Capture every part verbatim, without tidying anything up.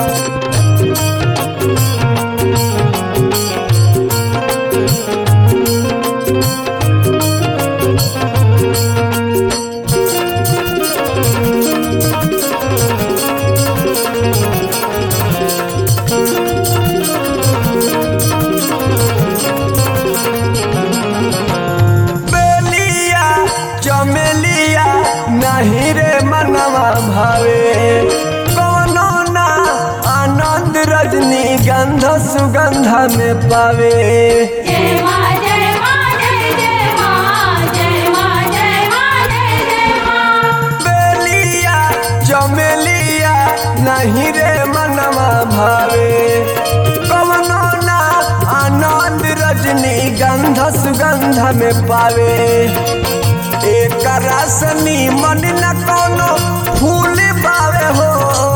नहीं रे मनवा भावे कौनो ना आनंद रजनी गंध सुगंध में पावे। जय मां जय मां जय जय मां जय मां जय मां जय जय मां। बेलिया चमेलिया नहीं रे मनवा भावे कौनो ना आनंद रजनी गंध सुगंध में पावे। एक रसनी मन न कोनो फूल पावे हो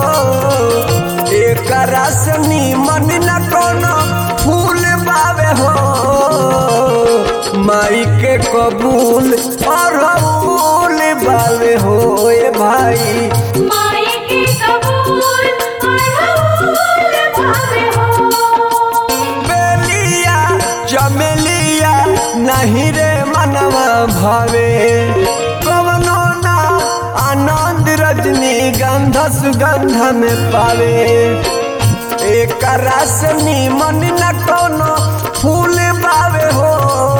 एक रसनी मन न कोनो फूल पावे हो माई के कबूल और फूल पावे हो ए भाई माई के कबूल और फूल पावे हो। बेलिया चमेलिया नहीं रे मनवा भावे कवनो ना आनंद रजनी गंध सुगंध में पावे। एक रसनी मन न कोनो फूल पावे हो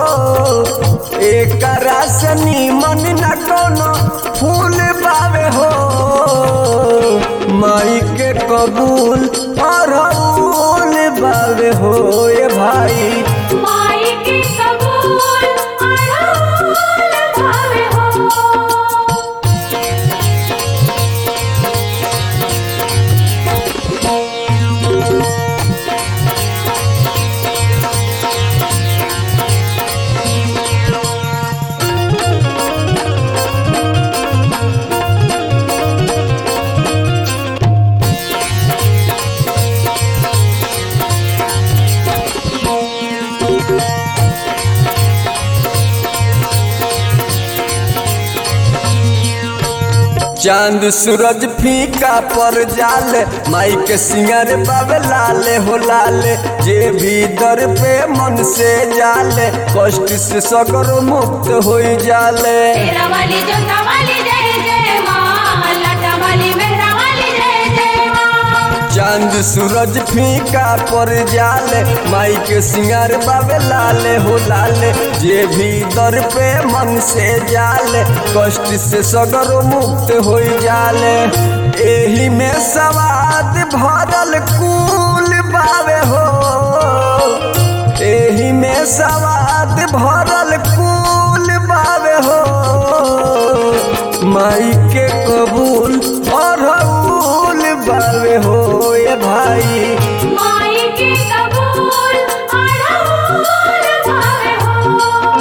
एक रसनी मन न कोनो फूल पावे हो माई के कबूल और फूल पावे हो ए भाई माई के कबूल और फूल पावे हो। चांद सूरज फीका पर जाले माई के सिंगर बाबे लाले हो लाले जे भी दर पे मन से जाले कष्ट से सगर मुक्त हो जाले। तेरा वाली जोता वाली जय जय मां लाटा वाली मेहरा वाली जय जय मां। चांद सूरज फीका पर जाले माई के सिंगार बाबे लाले हो लाले जे भी दर पे मन से जाले कष्ट से सगर मुक्त हो जाले। एही में सवाद भरल कुल बावे हो एही में सवाद भरल कुल बावे हो माई के कबूल और फूल बावे हो ए भाई माई के कबूल और फूल पावे हो।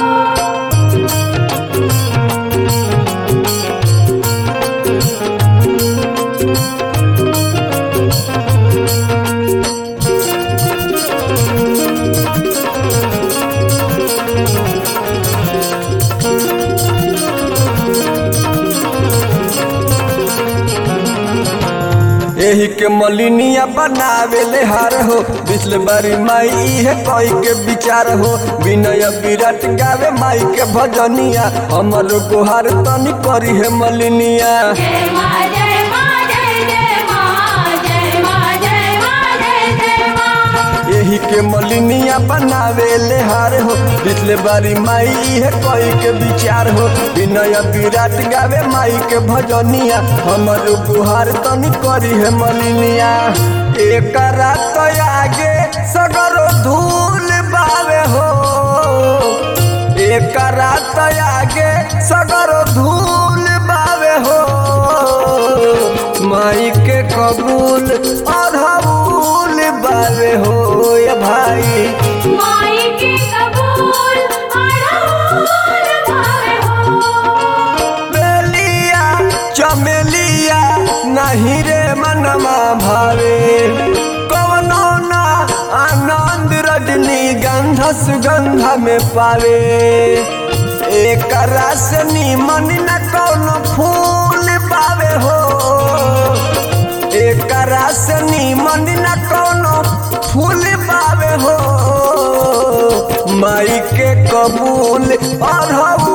एही के मलिनिया बनावे ले हार हो बिस्ल बारी माई है कोई के विचार हो विनय विराट गावे माई के भजनिया हमर गुहार तनी करी है मलिनिया। जय मां जय मां जय जय मां जय मां जय मां जय जय मां। एही के मलिनिया बनावे ले हार हो बिस्ल बारी माई है कोई के विचार हो विनय विराट गावे माई के भजनिया हमर गुहार तनी करी है मलिनिया। एक रात आगे सगरो धूल बावे हो एक रात आगे सगरो धूल बावे हो माई के कबूल और फूल बावे हो ये भाई माई के कबूल और फूल पावे हो। बेलिया चमेलिया नहीं रे मनवा भावे कवनो ना आनंद रजनी गंध सुगंध में पावे। एक रसनी मन न कोनो फूल पावे हो एक रसनी मन माई के कबूल अढ़ौल